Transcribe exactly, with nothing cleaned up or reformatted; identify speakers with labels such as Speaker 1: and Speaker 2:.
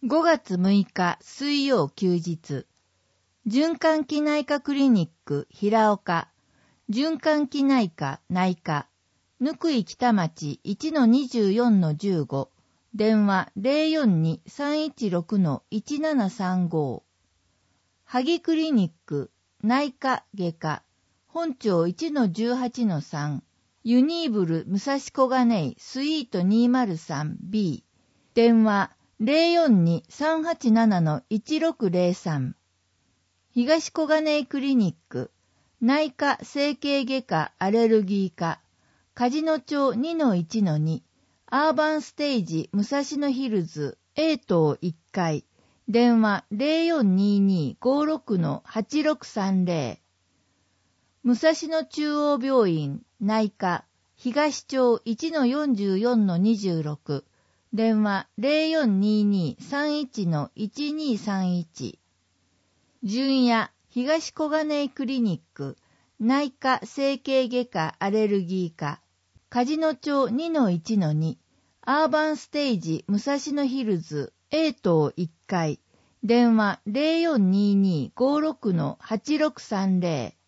Speaker 1: ごがつむいか水曜休日、循環器内科クリニック平岡、循環器内科内科、ぬくい北町 いちのにじゅうよんのじゅうご、電話 ゼロよんに さんいちろくのいちななさんご。萩クリニック内科外科、本町 いちのじゅうはちのさん、ユニーブル武蔵小金井スイート にまるさんビー、電話 ゼロよんに さんはちななのいちろくゼロさん。東小金井クリニック内科整形外科アレルギー科、梶野町 にのいちのに、アーバンステージ武蔵野ヒルズ A 棟いっかい、電話 ゼロよんにーにーごろくのはちろくさんゼロ。武蔵野中央病院内科東町 いちのよんじゅうよんのにじゅうろく、電話 ゼロよんにーにーさんいちのいちにーさんいち。純也東小金井クリニック内科整形外科アレルギー科、梶野町 にのいちのに、アーバンステージ武蔵野ヒルズ A 棟いっかい、電話 ゼロよんにーにーごろくのはちろくさんゼロ。